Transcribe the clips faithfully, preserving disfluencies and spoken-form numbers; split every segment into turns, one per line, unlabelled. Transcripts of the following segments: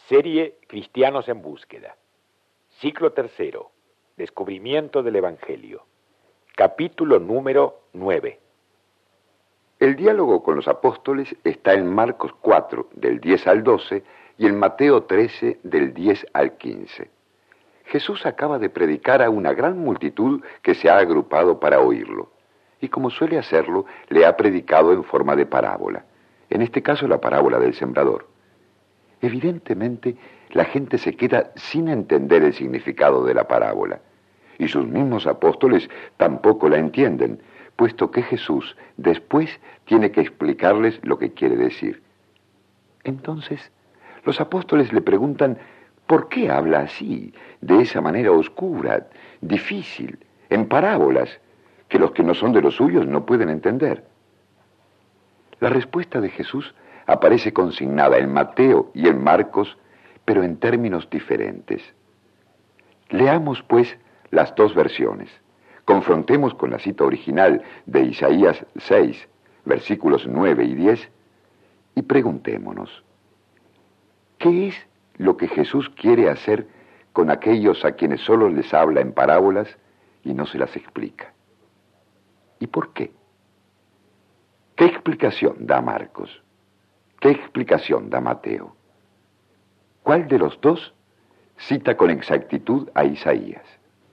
Serie Cristianos en Búsqueda. Ciclo tercero. Descubrimiento del Evangelio. Capítulo número nueve.
El diálogo con los apóstoles está en Marcos cuatro, del diez al doce, y en Mateo trece, del diez al quince. Jesús acaba de predicar a una gran multitud que se ha agrupado para oírlo, y como suele hacerlo, le ha predicado en forma de parábola, en este caso la parábola del sembrador. Evidentemente, la gente se queda sin entender el significado de la parábola, y sus mismos apóstoles tampoco la entienden, puesto que Jesús después tiene que explicarles lo que quiere decir. Entonces, los apóstoles le preguntan por qué habla así, de esa manera oscura, difícil, en parábolas, que los que no son de los suyos no pueden entender. La respuesta de Jesús aparece consignada en Mateo y en Marcos, pero en términos diferentes. Leamos, pues, las dos versiones. Confrontemos con la cita original de Isaías seis, versículos nueve y diez, y preguntémonos, ¿qué es lo que Jesús quiere hacer con aquellos a quienes solo les habla en parábolas y no se las explica? ¿Y por qué? ¿Qué explicación da Marcos? ¿Qué explicación da Mateo? ¿Cuál de los dos cita con exactitud a Isaías?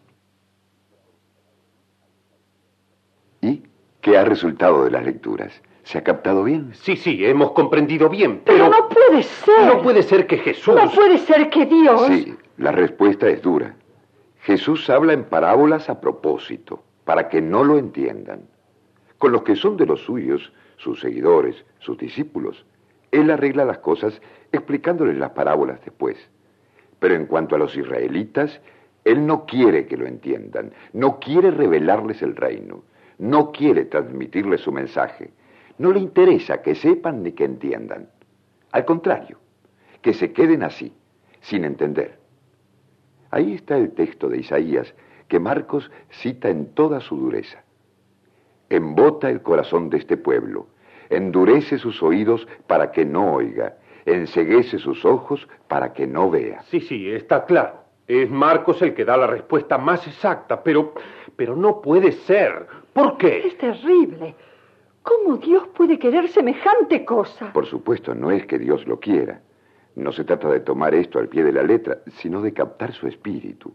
¿Y qué ha resultado de las lecturas? ¿Se ha captado bien?
Sí, sí, hemos comprendido bien, pero...
Pero no puede ser.
No puede ser que Jesús...
No puede ser que Dios...
Sí, la respuesta es dura. Jesús habla en parábolas a propósito, para que no lo entiendan. Con los que son de los suyos, sus seguidores, sus discípulos, Él arregla las cosas explicándoles las parábolas después. Pero en cuanto a los israelitas, Él no quiere que lo entiendan, no quiere revelarles el reino, no quiere transmitirles su mensaje, no le interesa que sepan ni que entiendan. Al contrario, que se queden así, sin entender. Ahí está el texto de Isaías, que Marcos cita en toda su dureza. Embota el corazón de este pueblo, endurece sus oídos para que no oiga, enceguece sus ojos para que no vea.
Sí, sí, está claro. Es Marcos el que da la respuesta más exacta, pero, pero no puede ser. ¿Por qué?
Es terrible. ¿Cómo Dios puede querer semejante cosa?
Por supuesto, no es que Dios lo quiera. No se trata de tomar esto al pie de la letra, sino de captar su espíritu.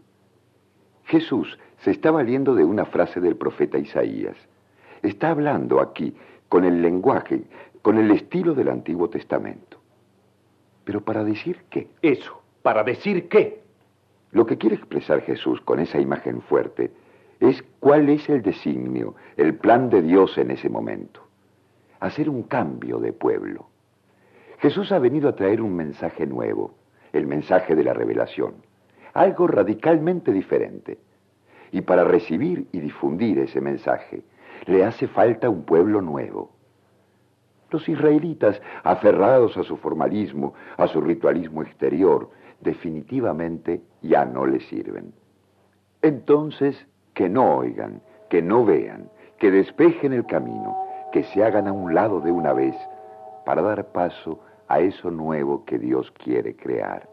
Jesús se está valiendo de una frase del profeta Isaías. Está hablando aquí con el lenguaje, con el estilo del Antiguo Testamento. ¿Pero para decir qué?
Eso, ¿para decir qué?
Lo que quiere expresar Jesús con esa imagen fuerte es cuál es el designio, el plan de Dios en ese momento. Hacer un cambio de pueblo. Jesús ha venido a traer un mensaje nuevo, el mensaje de la revelación, algo radicalmente diferente. Y para recibir y difundir ese mensaje, le hace falta un pueblo nuevo. Los israelitas, aferrados a su formalismo, a su ritualismo exterior, definitivamente ya no les sirven. Entonces, que no oigan, que no vean, que despejen el camino, que se hagan a un lado de una vez, para dar paso a eso nuevo que Dios quiere crear.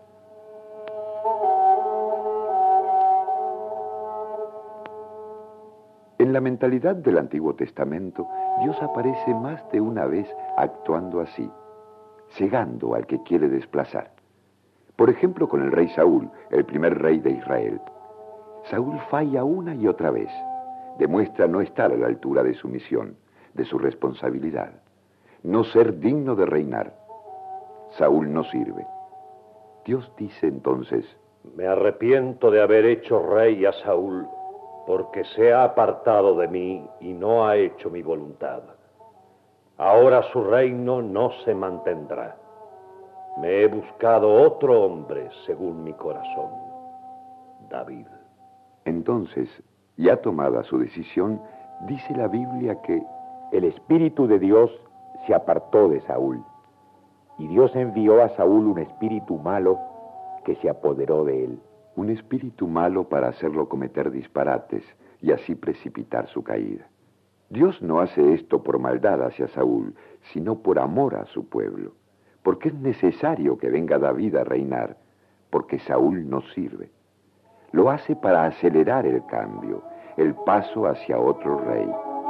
En la mentalidad del Antiguo Testamento, Dios aparece más de una vez actuando así, cegando al que quiere desplazar. Por ejemplo, con el rey Saúl, el primer rey de Israel. Saúl falla una y otra vez, demuestra no estar a la altura de su misión, de su responsabilidad, no ser digno de reinar. Saúl no sirve. Dios dice entonces:
me arrepiento de haber hecho rey a Saúl, porque se ha apartado de mí y no ha hecho mi voluntad. Ahora su reino no se mantendrá. Me he buscado otro hombre según mi corazón, David.
Entonces, ya tomada su decisión, dice la Biblia que
el Espíritu de Dios se apartó de Saúl, y Dios envió a Saúl un espíritu malo que se apoderó de él.
Un espíritu malo para hacerlo cometer disparates y así precipitar su caída. Dios no hace esto por maldad hacia Saúl, sino por amor a su pueblo, porque es necesario que venga David a reinar, porque Saúl no sirve. Lo hace para acelerar el cambio, el paso hacia otro rey.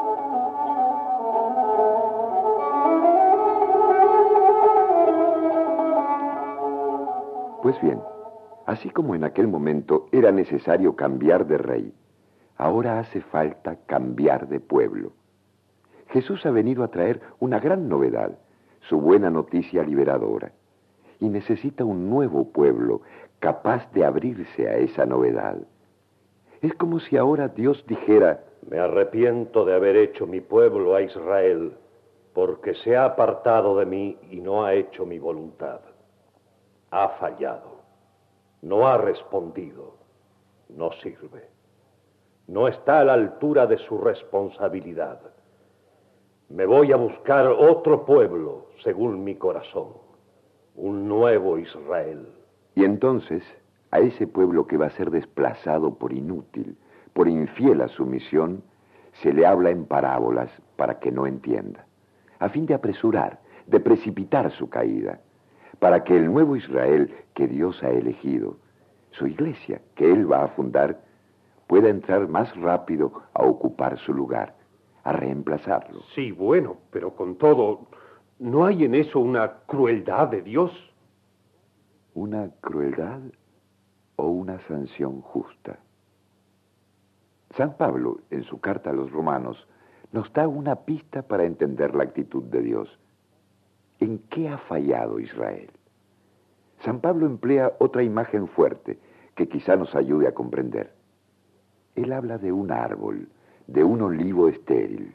Pues bien, así como en aquel momento era necesario cambiar de rey, ahora hace falta cambiar de pueblo. Jesús ha venido a traer una gran novedad, su buena noticia liberadora, y necesita un nuevo pueblo capaz de abrirse a esa novedad. Es como si ahora Dios dijera:
me arrepiento de haber hecho mi pueblo a Israel, porque se ha apartado de mí y no ha hecho mi voluntad. Ha fallado, no ha respondido, no sirve, no está a la altura de su responsabilidad. Me voy a buscar otro pueblo según mi corazón, un nuevo Israel.
Y entonces, a ese pueblo que va a ser desplazado por inútil, por infiel a su misión, se le habla en parábolas para que no entienda, a fin de apresurar, de precipitar su caída, para que el nuevo Israel que Dios ha elegido, su iglesia que Él va a fundar, pueda entrar más rápido a ocupar su lugar, a reemplazarlo.
Sí, bueno, pero con todo, ¿no hay en eso una crueldad de Dios?
¿Una crueldad o una sanción justa? San Pablo, en su carta a los romanos, nos da una pista para entender la actitud de Dios. ¿En qué ha fallado Israel? San Pablo emplea otra imagen fuerte que quizá nos ayude a comprender. Él habla de un árbol, de un olivo estéril.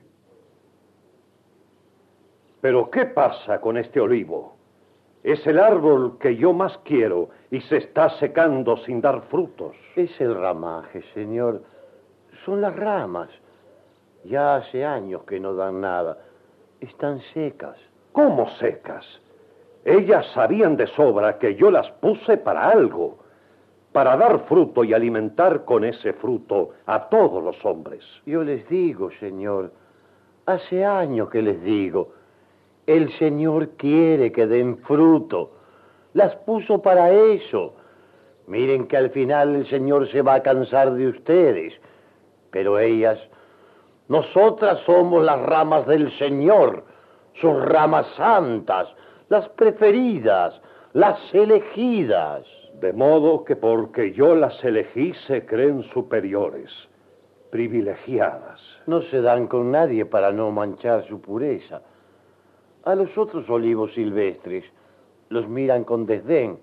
¿Pero qué pasa con este olivo? Es el árbol que yo más quiero y se está secando sin dar frutos.
Es el ramaje, señor. Son las ramas. Ya hace años que no dan nada. Están secas.
¿Cómo secas? Ellas sabían de sobra que yo las puse para algo, para dar fruto y alimentar con ese fruto a todos los hombres.
Yo les digo, señor, hace años que les digo, el Señor quiere que den fruto. Las puso para eso. Miren que al final el Señor se va a cansar de ustedes, pero ellas, nosotras somos las ramas del Señor, sus ramas santas, las preferidas, las elegidas.
De modo que porque yo las elegí se creen superiores, privilegiadas.
No se dan con nadie para no manchar su pureza. A los otros olivos silvestres los miran con desdén.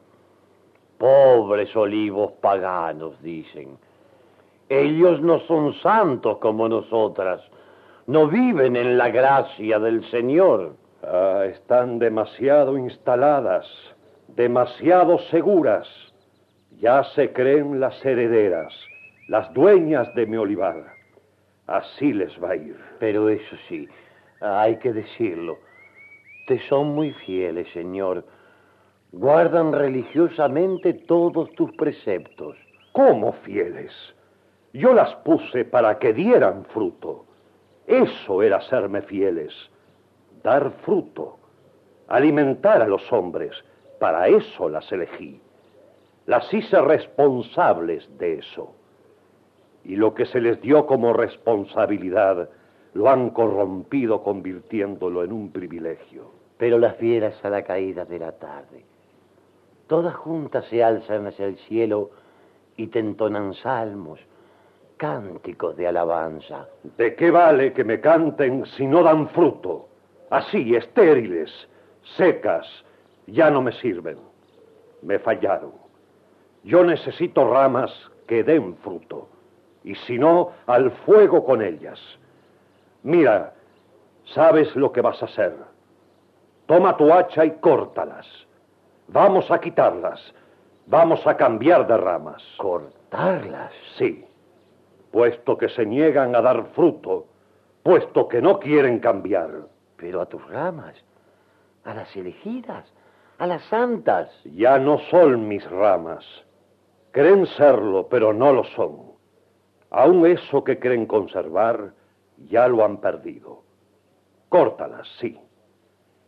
Pobres olivos paganos, dicen. Ellos no son santos como nosotras. No viven en la gracia del Señor.
Ah, están demasiado instaladas, demasiado seguras. Ya se creen las herederas, las dueñas de mi olivar. Así les va a ir.
Pero eso sí, hay que decirlo. Te son muy fieles, Señor. Guardan religiosamente todos tus preceptos.
¿Cómo fieles? Yo las puse para que dieran fruto. Eso era serme fieles. Dar fruto. Alimentar a los hombres. Para eso las elegí. Las hice responsables de eso. Y lo que se les dio como responsabilidad lo han corrompido convirtiéndolo en un privilegio.
Pero las fieras a la caída de la tarde, todas juntas se alzan hacia el cielo y te entonan salmos, cánticos de alabanza.
¿De qué vale que me canten si no dan fruto? Así, estériles, secas, ya no me sirven. Me fallaron. Yo necesito ramas que den fruto, y si no, al fuego con ellas. Mira, sabes lo que vas a hacer. Toma tu hacha y córtalas. Vamos a quitarlas. Vamos a cambiar de ramas.
¿Cortarlas?
Sí, puesto que se niegan a dar fruto, puesto que no quieren cambiar.
Pero a tus ramas, a las elegidas, a las santas.
Ya no son mis ramas. Creen serlo, pero no lo son. Aún eso que creen conservar, ya lo han perdido. Córtalas, sí.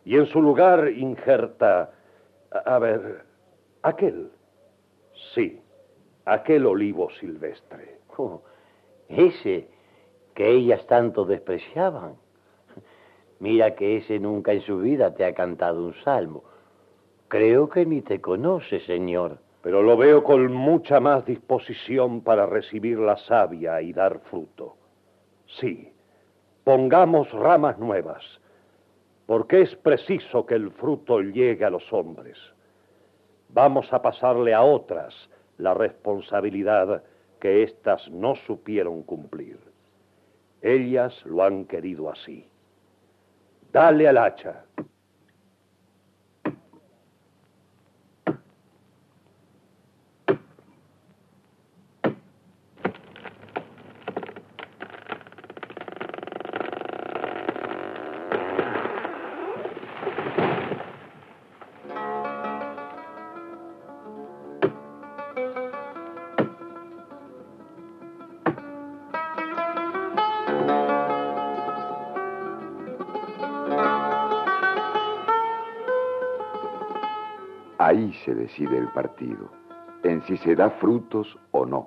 y en su lugar injerta, a, a ver, aquel, sí, aquel olivo silvestre.
Oh, ese que ellas tanto despreciaban. Mira que ese nunca en su vida te ha cantado un salmo. Creo que ni te conoce, señor.
Pero lo veo con mucha más disposición para recibir la savia y dar fruto. Sí, pongamos ramas nuevas, porque es preciso que el fruto llegue a los hombres. Vamos a pasarle a otras la responsabilidad que éstas no supieron cumplir. Ellas lo han querido así. Dale al hacha.
Ahí se decide el partido, en si se da frutos o no.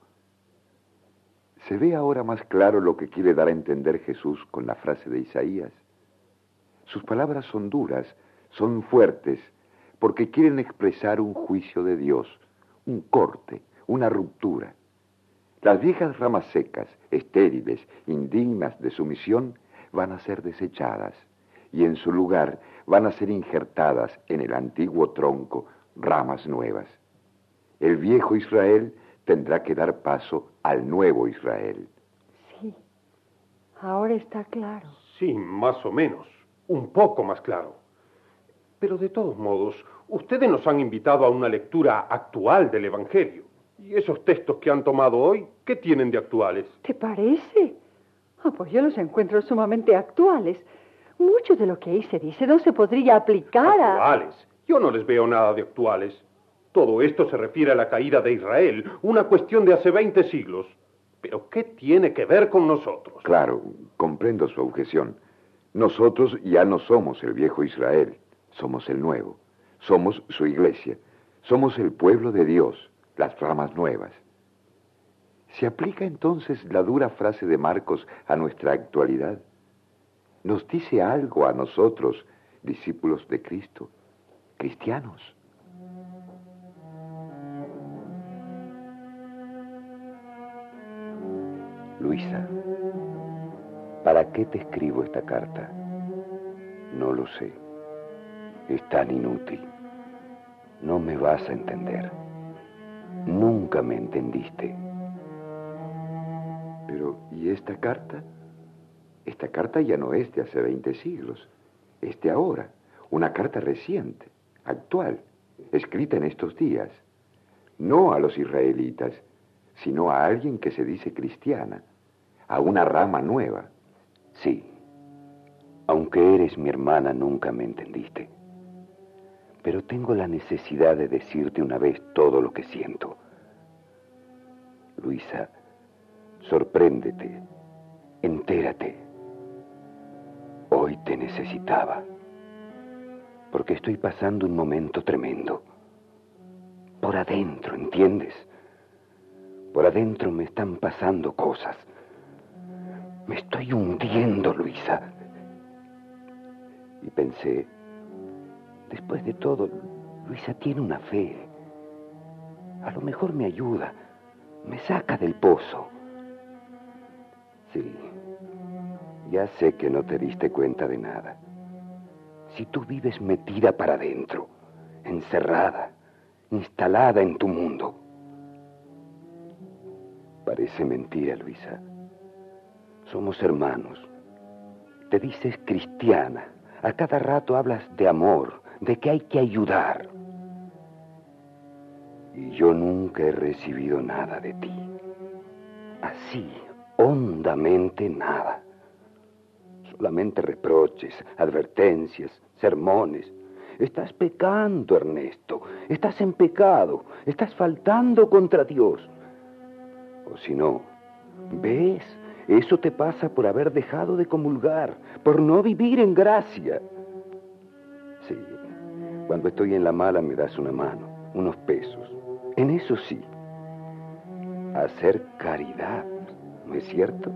¿Se ve ahora más claro lo que quiere dar a entender Jesús con la frase de Isaías? Sus palabras son duras, son fuertes, porque quieren expresar un juicio de Dios, un corte, una ruptura. Las viejas ramas secas, estériles, indignas de su misión, van a ser desechadas, y en su lugar van a ser injertadas en el antiguo tronco ramas nuevas. El viejo Israel tendrá que dar paso al nuevo Israel.
Sí, ahora está claro.
Sí, más o menos, un poco más claro. Pero de todos modos, ustedes nos han invitado a una lectura actual del Evangelio. ¿Y esos textos que han tomado hoy, qué tienen de actuales?
¿Te parece? Ah, pues yo los encuentro sumamente actuales. Mucho de lo que ahí se dice no se podría aplicar a...
¿Actuales? Yo no les veo nada de actuales. Todo esto se refiere a la caída de Israel, una cuestión de hace veinte siglos. ¿Pero qué tiene que ver con nosotros?
Claro, comprendo su objeción. Nosotros ya no somos el viejo Israel, somos el nuevo. Somos su iglesia, somos el pueblo de Dios, las ramas nuevas. ¿Se aplica entonces la dura frase de Marcos a nuestra actualidad? ¿Nos dice algo a nosotros, discípulos de Cristo, cristianos?
Luisa, ¿para qué te escribo esta carta? No lo sé. Es tan inútil. No me vas a entender. Nunca me entendiste.
Pero, ¿y esta carta? Esta carta ya no es de hace veinte siglos, es de ahora, una carta reciente, actual, escrita en estos días. No a los israelitas, sino a alguien que se dice cristiana, a una rama nueva.
Sí, aunque eres mi hermana, nunca me entendiste. Pero tengo la necesidad de decirte una vez todo lo que siento. Luisa, sorpréndete, entérate. Hoy te necesitaba, porque estoy pasando un momento tremendo. Por adentro, ¿entiendes? Por adentro me están pasando cosas. Me estoy hundiendo, Luisa. Y pensé, después de todo, Luisa tiene una fe. A lo mejor me ayuda, me saca del pozo. Sí. Ya sé que no te diste cuenta de nada. Si tú vives metida para adentro, encerrada, instalada en tu mundo. Parece mentira, Luisa. Somos hermanos. Te dices cristiana. A cada rato hablas de amor, de que hay que ayudar. Y yo nunca he recibido nada de ti. Así, hondamente nada. Solamente reproches, advertencias, sermones. Estás pecando, Ernesto. Estás en pecado. Estás faltando contra Dios. O si no, ¿ves? Eso te pasa por haber dejado de comulgar, por no vivir en gracia. Cuando estoy en la mala me das una mano, unos pesos. En eso sí. Hacer caridad, ¿no es cierto?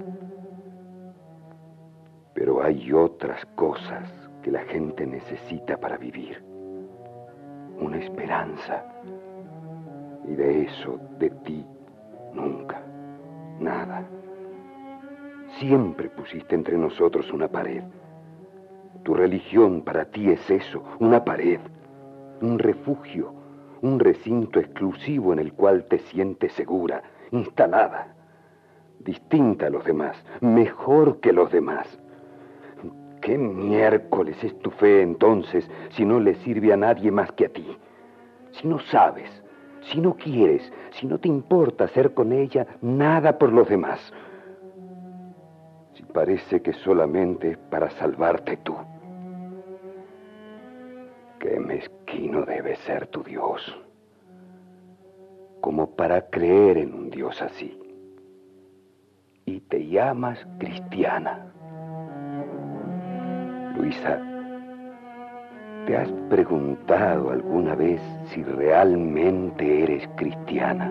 Pero hay otras cosas que la gente necesita para vivir. Una esperanza. Y de eso, de ti, nunca. Nada. Siempre pusiste entre nosotros una pared. Tu religión para ti es eso, una pared. Un refugio, un recinto exclusivo en el cual te sientes segura, instalada. Distinta a los demás, mejor que los demás. ¿Qué miércoles es tu fe entonces si no le sirve a nadie más que a ti? Si no sabes, si no quieres, si no te importa hacer con ella nada por los demás. Si parece que solamente es para salvarte tú. Qué mezquino debe ser tu Dios, como para creer en un Dios así. Y te llamas cristiana. Luisa, ¿te has preguntado alguna vez si realmente eres cristiana?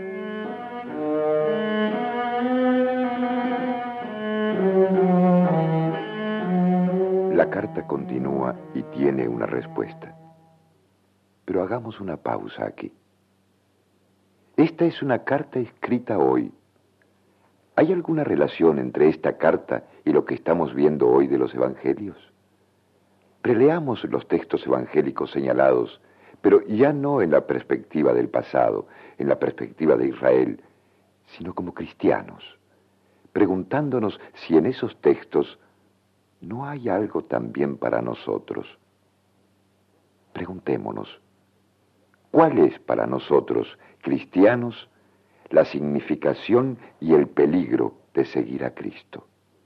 La carta continúa y tiene una respuesta. Pero hagamos una pausa aquí. Esta es una carta escrita hoy. ¿Hay alguna relación entre esta carta y lo que estamos viendo hoy de los evangelios? Releamos los textos evangélicos señalados, pero ya no en la perspectiva del pasado, en la perspectiva de Israel, sino como cristianos, preguntándonos si en esos textos no hay algo también para nosotros. Preguntémonos, ¿cuál es para nosotros, cristianos, la significación y el peligro de seguir a Cristo?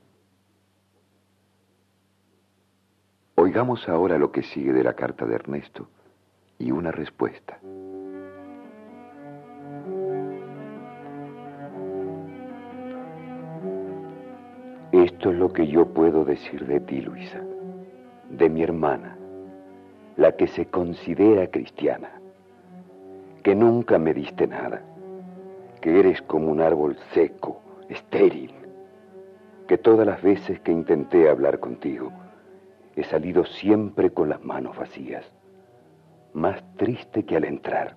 Oigamos ahora lo que sigue de la carta de Ernesto y una respuesta.
Esto es lo que yo puedo decir de ti, Luisa, de mi hermana, la que se considera cristiana, que nunca me diste nada, que eres como un árbol seco, estéril, que todas las veces que intenté hablar contigo, he salido siempre con las manos vacías, más triste que al entrar.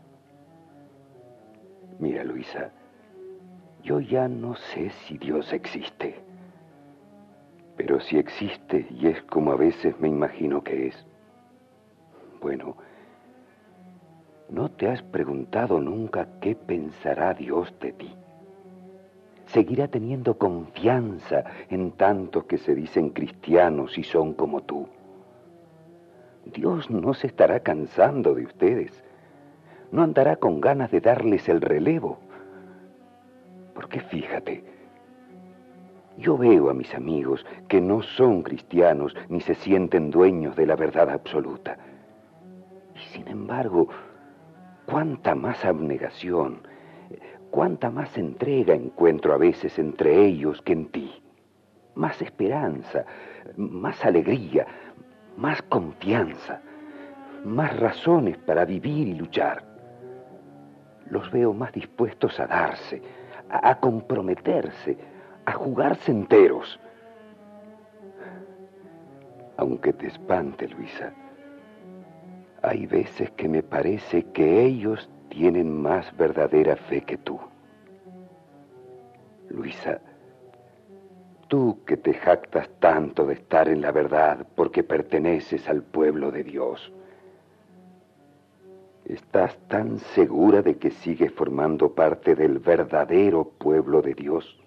Mira, Luisa, yo ya no sé si Dios existe, pero si existe y es como a veces me imagino que es, bueno, ¿no te has preguntado nunca qué pensará Dios de ti? ¿Seguirá teniendo confianza en tantos que se dicen cristianos y son como tú? Dios no se estará cansando de ustedes, no andará con ganas de darles el relevo. Porque fíjate, yo veo a mis amigos que no son cristianos ni se sienten dueños de la verdad absoluta. Y sin embargo, cuánta más abnegación, cuánta más entrega encuentro a veces entre ellos que en ti. Más esperanza, más alegría, más confianza, más razones para vivir y luchar. Los veo más dispuestos a darse, a, a comprometerse, a jugarse enteros. Aunque te espante, Luisa, hay veces que me parece que ellos tienen más verdadera fe que tú. Luisa, tú que te jactas tanto de estar en la verdad porque perteneces al pueblo de Dios, ¿estás tan segura de que sigues formando parte del verdadero pueblo de Dios?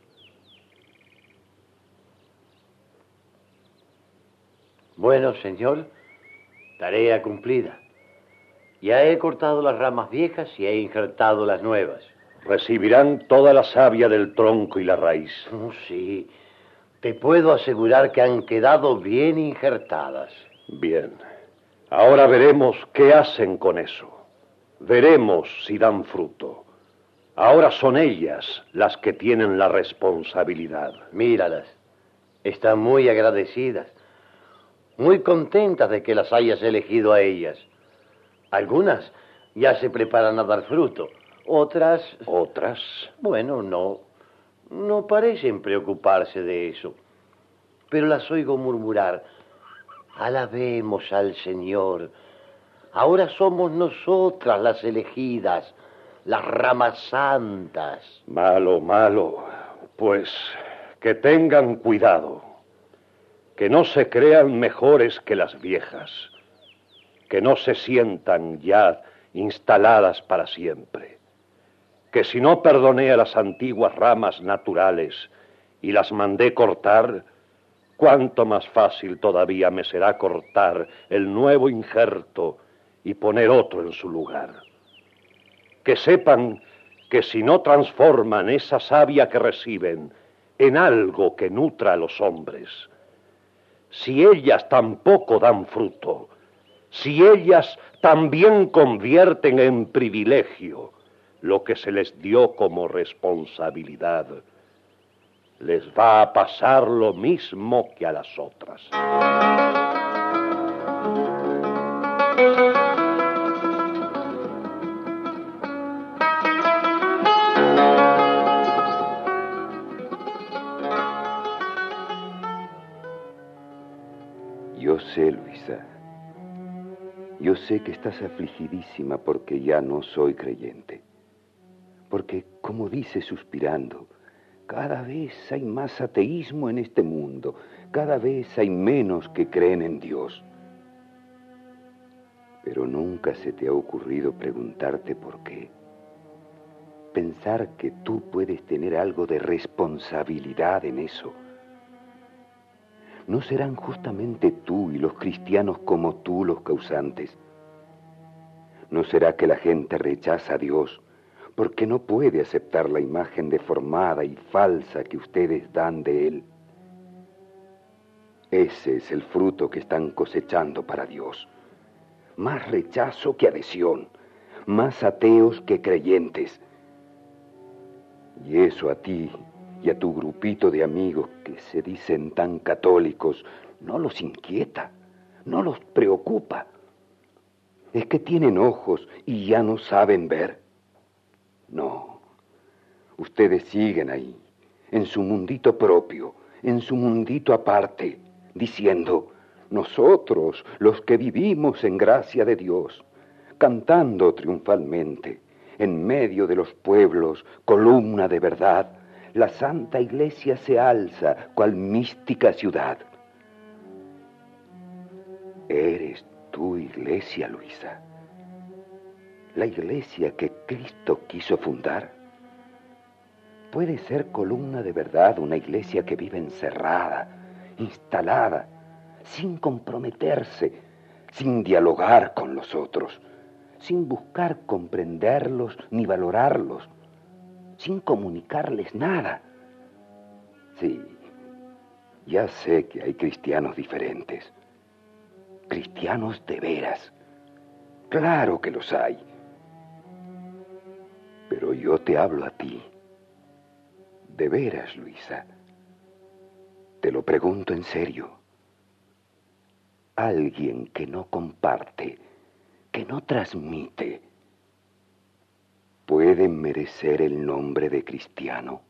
Bueno, señor, tarea cumplida. Ya he cortado las ramas viejas y he injertado las nuevas.
Recibirán toda la savia del tronco y la raíz.
Oh, sí, te puedo asegurar que han quedado bien injertadas.
Bien, ahora veremos qué hacen con eso. Veremos si dan fruto. Ahora son ellas las que tienen la responsabilidad.
Míralas, están muy agradecidas, muy contentas de que las hayas elegido a ellas. Algunas ya se preparan a dar fruto. Otras...
¿Otras?
Bueno, no. No parecen preocuparse de eso. Pero las oigo murmurar: alabemos al Señor. Ahora somos nosotras las elegidas, las ramas santas.
Malo, malo. Pues que tengan cuidado. Que no se crean mejores que las viejas. Que no se sientan ya instaladas para siempre. Que si no perdoné a las antiguas ramas naturales y las mandé cortar, cuánto más fácil todavía me será cortar el nuevo injerto y poner otro en su lugar. Que sepan que si no transforman esa savia que reciben en algo que nutra a los hombres, si ellas tampoco dan fruto, si ellas también convierten en privilegio lo que se les dio como responsabilidad, les va a pasar lo mismo que a las otras.
Yo sé, Luisa. Yo sé que estás afligidísima porque ya no soy creyente. Porque, como dice suspirando, cada vez hay más ateísmo en este mundo, cada vez hay menos que creen en Dios. Pero nunca se te ha ocurrido preguntarte por qué. Pensar que tú puedes tener algo de responsabilidad en eso. ¿No serán justamente tú y los cristianos como tú los causantes? ¿No será que la gente rechaza a Dios porque no puede aceptar la imagen deformada y falsa que ustedes dan de Él? Ese es el fruto que están cosechando para Dios. Más rechazo que adhesión, más ateos que creyentes. Y eso a ti y a tu grupito de amigos que se dicen tan católicos no los inquieta, no los preocupa. Es que tienen ojos y ya no saben ver. No, ustedes siguen ahí, en su mundito propio, en su mundito aparte, diciendo: nosotros, los que vivimos en gracia de Dios, cantando triunfalmente, en medio de los pueblos, columna de verdad, la Santa Iglesia se alza cual mística ciudad. Eres tu iglesia, Luisa. La iglesia que Cristo quiso fundar. Puede ser columna de verdad una iglesia que vive encerrada, instalada, sin comprometerse, sin dialogar con los otros, sin buscar comprenderlos ni valorarlos, sin comunicarles nada. Sí, ya sé que hay cristianos diferentes, cristianos de veras. Claro que los hay. Pero yo te hablo a ti. De veras, Luisa. Te lo pregunto en serio. Alguien que no comparte, que no transmite, ¿puede merecer el nombre de cristiano?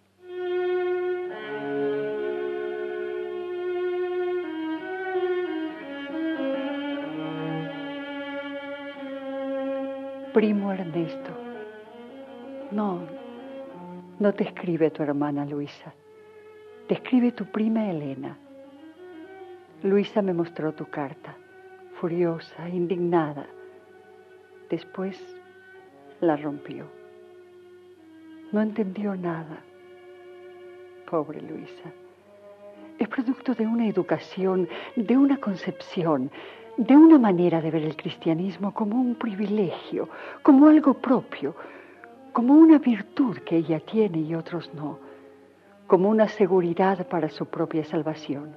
Primo Ernesto, no, no te escribe tu hermana Luisa, te escribe tu prima Elena. Luisa me mostró tu carta, furiosa, indignada. Después la rompió. No entendió nada. Pobre Luisa. Es producto de una educación, de una concepción, de una manera de ver el cristianismo como un privilegio, como algo propio, como una virtud que ella tiene y otros no, como una seguridad para su propia salvación.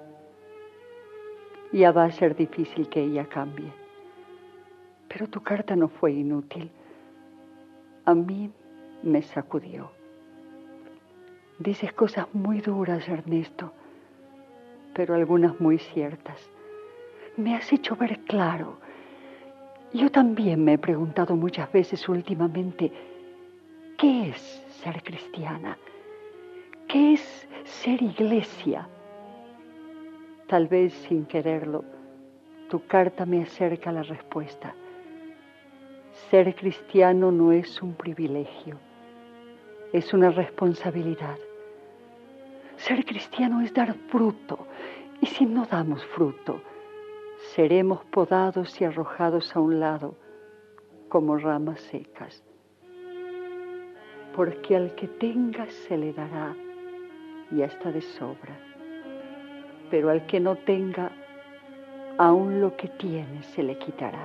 Ya va a ser difícil que ella cambie. Pero tu carta no fue inútil. A mí me sacudió. Dices cosas muy duras, Ernesto, pero algunas muy ciertas. Me has hecho ver claro Yo también me he preguntado muchas veces últimamente, ¿qué es ser cristiana? ¿Qué es ser iglesia? Tal vez sin quererlo, tu carta me acerca a la respuesta. Ser cristiano no es un privilegio, es una responsabilidad. Ser cristiano es dar fruto, y si no damos fruto, seremos podados y arrojados a un lado como ramas secas. Porque al que tenga se le dará y hasta de sobra. Pero al que no tenga, aún lo que tiene se le quitará.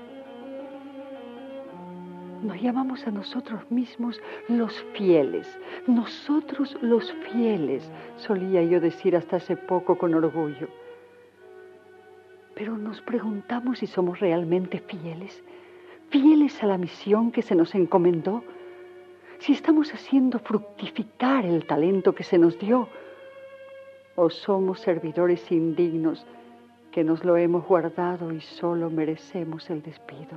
Nos llamamos a nosotros mismos los fieles, nosotros los fieles, solía yo decir hasta hace poco con orgullo. Pero nos preguntamos si somos realmente fieles, fieles a la misión que se nos encomendó, si estamos haciendo fructificar el talento que se nos dio, o somos servidores indignos que nos lo hemos guardado y solo merecemos el despido.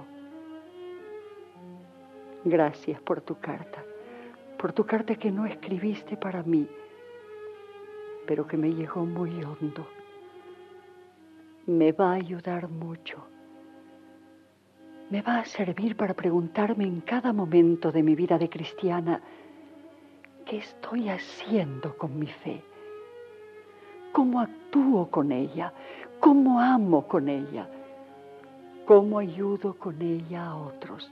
Gracias por tu carta, por tu carta que no escribiste para mí, pero que me llegó muy hondo. Me va a ayudar mucho. Me va a servir para preguntarme en cada momento de mi vida de cristiana, ¿qué estoy haciendo con mi fe? ¿Cómo actúo con ella? ¿Cómo amo con ella? ¿Cómo ayudo con ella a otros?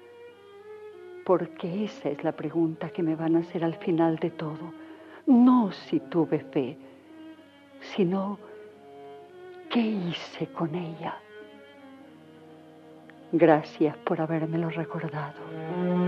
Porque esa es la pregunta que me van a hacer al final de todo. No si tuve fe, sino ¿qué hice con ella? Gracias por habérmelo recordado.